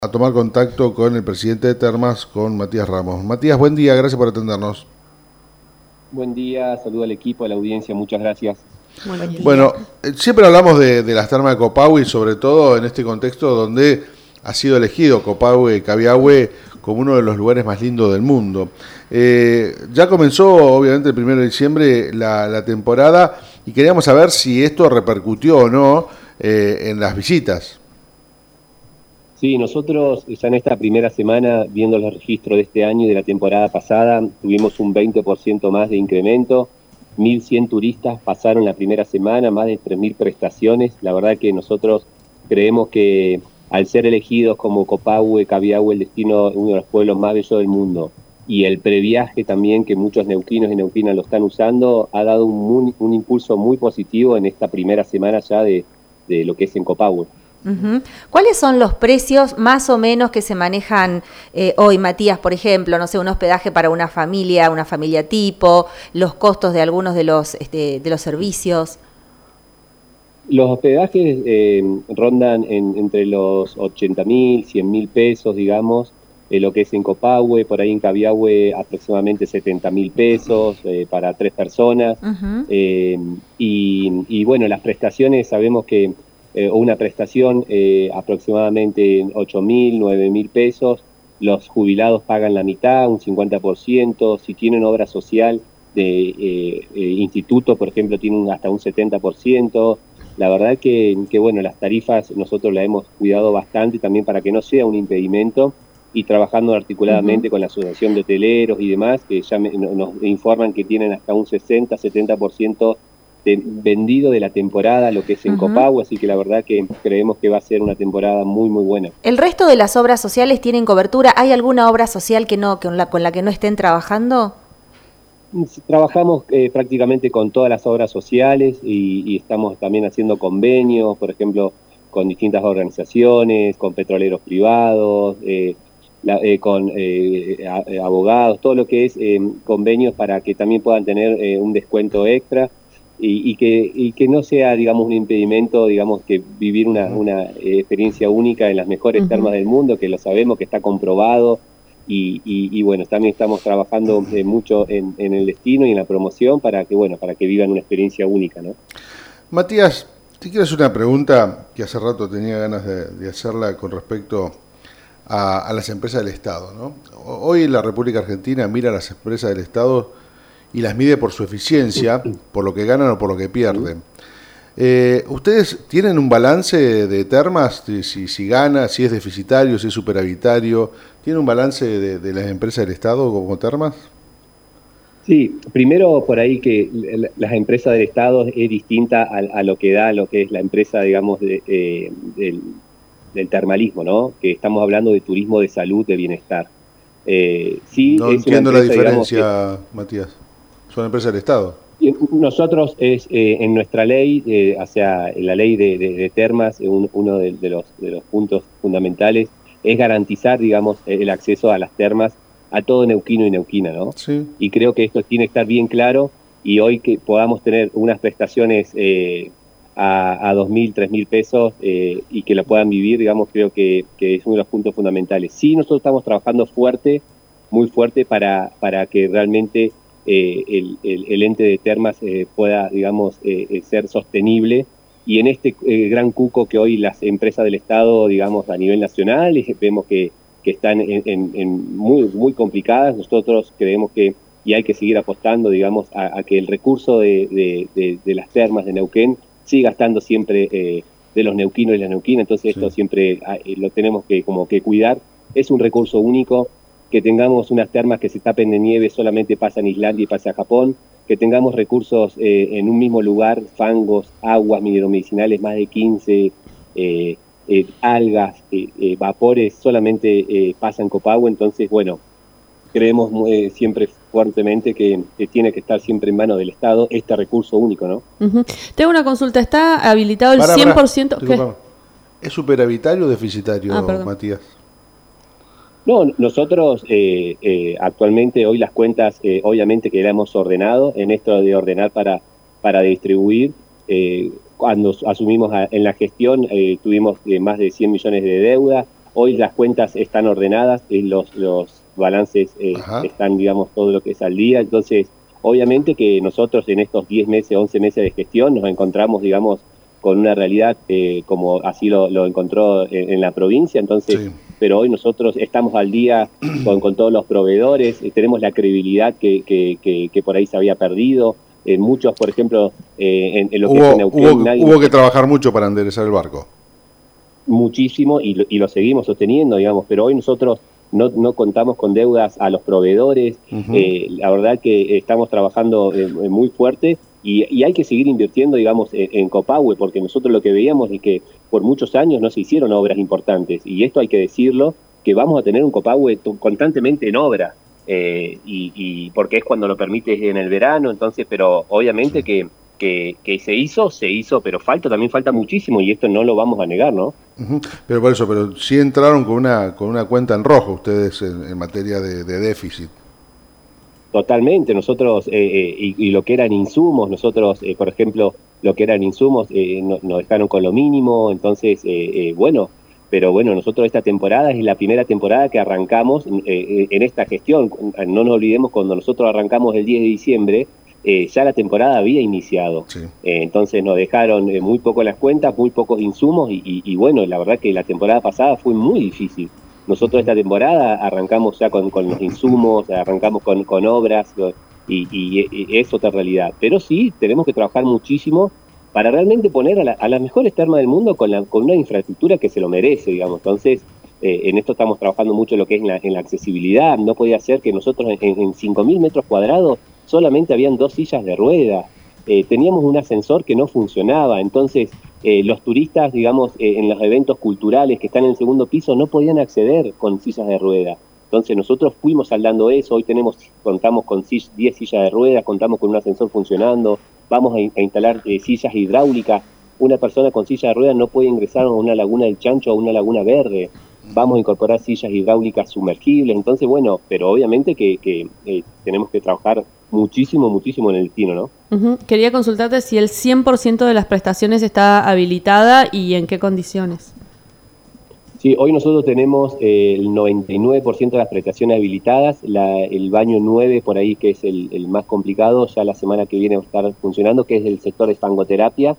A tomar contacto con el presidente de Termas, con Matías Ramos. Matías, buen día, gracias por atendernos. Buen día, saludo al equipo, a la audiencia, muchas gracias. Buen día. Bueno, siempre hablamos de las termas de Copahue y sobre todo en este contexto donde ha sido elegido Copahue, Cabiahue como uno de los lugares más lindos del mundo. Ya comenzó, obviamente, el 1 de diciembre la temporada y queríamos saber si esto repercutió o no en las visitas. Sí, nosotros ya en esta primera semana, viendo los registros de este año y de la temporada pasada, tuvimos un 20% más de incremento. 1.100 turistas pasaron la primera semana, más de 3.000 prestaciones. La verdad que nosotros creemos que al ser elegidos como Copahue, Cabiahue, el destino, uno de los pueblos más bellos del mundo, y el previaje también, que muchos neuquinos y neuquinas lo están usando, ha dado un impulso muy positivo en esta primera semana ya de lo que es en Copahue. Uh-huh. ¿Cuáles son los precios más o menos que se manejan hoy, Matías, por ejemplo? No sé, un hospedaje para una familia tipo, los costos de algunos de los servicios. Los hospedajes rondan entre los 80.000, 100.000 pesos, digamos, lo que es en Copahue, por ahí en Cabiahue aproximadamente 70.000 pesos para 3 personas. Uh-huh. Y bueno, las prestaciones sabemos que una prestación aproximadamente 8.000, 9.000 pesos. Los jubilados pagan la mitad, un 50%. Si tienen obra social de instituto, por ejemplo, tienen hasta un 70%. La verdad que bueno, las tarifas nosotros las hemos cuidado bastante también para que no sea un impedimento, y trabajando articuladamente con la Asociación de Hoteleros y demás, que ya nos informan que tienen hasta un 60-70% vendido de la temporada, lo que es en Copahue, así que la verdad que creemos que va a ser una temporada muy muy buena. ¿El resto de las obras sociales tienen cobertura? ¿Hay alguna obra social con la que no estén trabajando? Trabajamos prácticamente con todas las obras sociales y estamos también haciendo convenios, por ejemplo, con distintas organizaciones, con petroleros privados, con abogados, todo lo que es convenios para que también puedan tener un descuento extra. Y que no sea, digamos, un impedimento, digamos, que vivir una experiencia única en las mejores termas del mundo, que lo sabemos, que está comprobado, y bueno, también estamos trabajando mucho en el destino y en la promoción para que vivan una experiencia única, ¿no? Matías, te quiero hacer una pregunta que hace rato tenía ganas de hacerla con respecto a las empresas del Estado, ¿no? Hoy la República Argentina mira a las empresas del Estado y las mide por su eficiencia, por lo que ganan o por lo que pierden. ¿Ustedes tienen un balance de termas? Si gana, si es deficitario, si es superavitario. ¿Tienen un balance de las empresas del Estado como termas? Sí, primero por ahí que las empresas del Estado es distinta a lo que da lo que es la empresa, digamos, del termalismo, ¿no? Que estamos hablando de turismo de salud, de bienestar. Sí, no es entiendo una empresa, la diferencia, digamos, Matías. ¿Son empresas del Estado? Nosotros en nuestra ley, hacia la ley de termas, uno de los puntos fundamentales es garantizar, digamos, el acceso a las termas a todo neuquino y neuquina, ¿no? Sí. Y creo que esto tiene que estar bien claro, y hoy que podamos tener unas prestaciones a 2.000, 3.000 pesos y que lo puedan vivir, digamos, creo que es uno de los puntos fundamentales. Sí, nosotros estamos trabajando fuerte, muy fuerte, para que realmente el ente de termas pueda, digamos, ser sostenible, y en este gran cuco que hoy las empresas del Estado, digamos, a nivel nacional, vemos que están muy, muy complicadas. Nosotros creemos que, y hay que seguir apostando, digamos, a que el recurso de las termas de Neuquén siga estando siempre de los neuquinos y las neuquinas. Entonces esto siempre lo tenemos que cuidar. Es un recurso único. Que tengamos unas termas que se tapen de nieve solamente pasa en Islandia y pasa a Japón, que tengamos recursos en un mismo lugar, fangos, aguas mineromedicinales, más de 15, algas, vapores, solamente pasa en Copahue. Entonces, bueno, creemos siempre fuertemente que tiene que estar siempre en manos del Estado este recurso único, ¿no? Uh-huh. Tengo una consulta, ¿está habilitado el 100%? ¿Es superavitario o deficitario, Matías? No, nosotros actualmente hoy las cuentas, obviamente que las hemos ordenado, en esto de ordenar para distribuir, cuando asumimos en la gestión tuvimos más de 100 millones de deuda, hoy las cuentas están ordenadas, los balances están, digamos, todo lo que es al día. Entonces, obviamente que nosotros en estos 10 meses, 11 meses de gestión nos encontramos, digamos, con una realidad como así lo encontró en la provincia. Entonces, sí. Pero hoy nosotros estamos al día con todos los proveedores, tenemos la credibilidad que por ahí se había perdido. Muchos, por ejemplo, en lo que es Neuquén... Hubo que trabajar mucho para enderezar el barco. Muchísimo, y lo seguimos sosteniendo, digamos, pero hoy nosotros no contamos con deudas a los proveedores. La verdad que estamos trabajando muy fuerte y hay que seguir invirtiendo, digamos, en Copahue, porque nosotros lo que veíamos es que por muchos años no se hicieron obras importantes, y esto hay que decirlo, que vamos a tener un Copahue constantemente en obra, y porque es cuando lo permite en el verano. Entonces, pero obviamente que se hizo, pero también falta muchísimo, y esto no lo vamos a negar, ¿no? Pero por eso, pero sí entraron con una cuenta en rojo ustedes en materia de déficit. Totalmente, nosotros, y lo que eran insumos, nosotros, por ejemplo, lo que eran insumos, nos dejaron con lo mínimo. Entonces, pero bueno, nosotros esta temporada es la primera temporada que arrancamos en esta gestión. No nos olvidemos, cuando nosotros arrancamos el 10 de diciembre, ya la temporada había iniciado. Sí. Entonces nos dejaron muy poco las cuentas, muy pocos insumos, y bueno, la verdad que la temporada pasada fue muy difícil. Nosotros esta temporada arrancamos ya con los insumos, arrancamos con obras, y es otra realidad. Pero sí, tenemos que trabajar muchísimo para realmente poner a las mejores termas del mundo con una infraestructura que se lo merece, digamos. Entonces, en esto estamos trabajando mucho lo que es en la accesibilidad. No podía ser que nosotros en 5.000 metros cuadrados solamente habían 2 sillas de rueda. Teníamos un ascensor que no funcionaba. Entonces, los turistas, digamos, en los eventos culturales que están en el segundo piso no podían acceder con sillas de rueda. Entonces nosotros fuimos saldando eso. Hoy contamos con 10 sillas de ruedas, contamos con un ascensor funcionando, vamos a instalar sillas hidráulicas. Una persona con silla de ruedas no puede ingresar a una laguna del Chancho o a una laguna verde. Vamos a incorporar sillas hidráulicas sumergibles. Entonces, bueno, pero obviamente que tenemos que trabajar muchísimo en el destino, ¿no? Quería consultarte si el 100% de las prestaciones está habilitada y en qué condiciones. Sí, hoy nosotros tenemos el 99% de las prestaciones habilitadas. El baño 9, por ahí, que es el más complicado, ya la semana que viene va a estar funcionando, que es el sector de fangoterapia.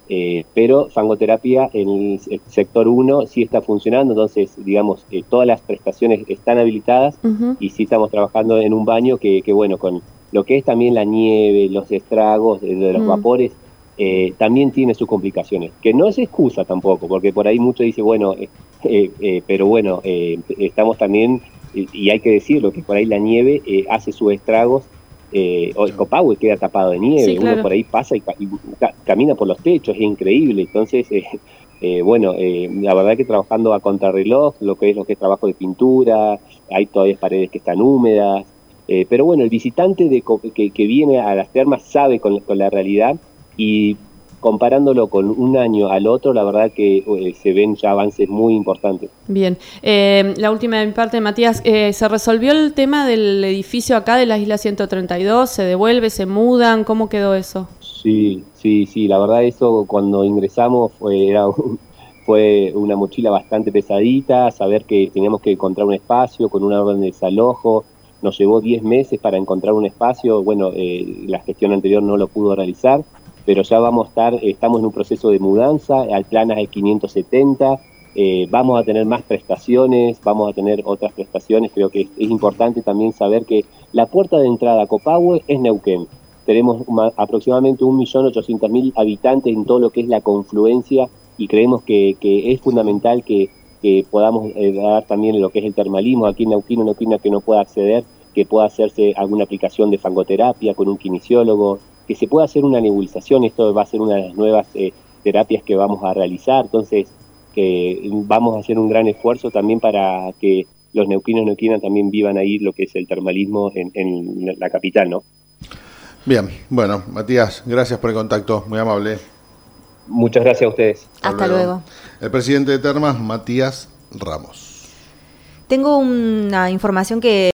Pero fangoterapia en el sector 1 sí está funcionando. Entonces, digamos, todas las prestaciones están habilitadas, y sí estamos trabajando en un baño que bueno, con lo que es también la nieve, los estragos de los vapores, también tiene sus complicaciones, que no es excusa tampoco, porque por ahí muchos dicen, bueno, pero bueno, estamos también, y hay que decirlo, que por ahí la nieve hace sus estragos. El Copahue queda tapado de nieve, sí, claro. Uno por ahí pasa y camina por los techos, es increíble. Entonces, bueno, la verdad que trabajando a contrarreloj, lo que es trabajo de pintura, hay todavía paredes que están húmedas, pero bueno, el visitante que viene a las termas sabe con la realidad, y comparándolo con un año al otro, la verdad que se ven ya avances muy importantes. Bien. La última de mi parte, Matías, ¿se resolvió el tema del edificio acá de la Isla 132? ¿Se devuelve, se mudan? ¿Cómo quedó eso? Sí, la verdad eso cuando ingresamos fue una mochila bastante pesadita, saber que teníamos que encontrar un espacio con una orden de desalojo. Nos llevó 10 meses para encontrar un espacio. Bueno, la gestión anterior no lo pudo realizar, pero ya estamos en un proceso de mudanza al plan AE 570, vamos a tener más prestaciones, vamos a tener otras prestaciones. Creo que es importante también saber que la puerta de entrada a Copahue es Neuquén. Tenemos aproximadamente 1.800.000 habitantes en todo lo que es la confluencia, y creemos que es fundamental que podamos dar también lo que es el termalismo. Aquí en Neuquén, que no pueda acceder, que pueda hacerse alguna aplicación de fangoterapia con un kinesiólogo, que se pueda hacer una nebulización. Esto va a ser una de las nuevas terapias que vamos a realizar. Entonces, que vamos a hacer un gran esfuerzo también para que los neuquinos y neuquinas también vivan ahí lo que es el termalismo en la capital, ¿no? Bien, bueno, Matías, gracias por el contacto, muy amable. Muchas gracias a ustedes. Hasta luego. El presidente de Termas, Matías Ramos. Tengo una información que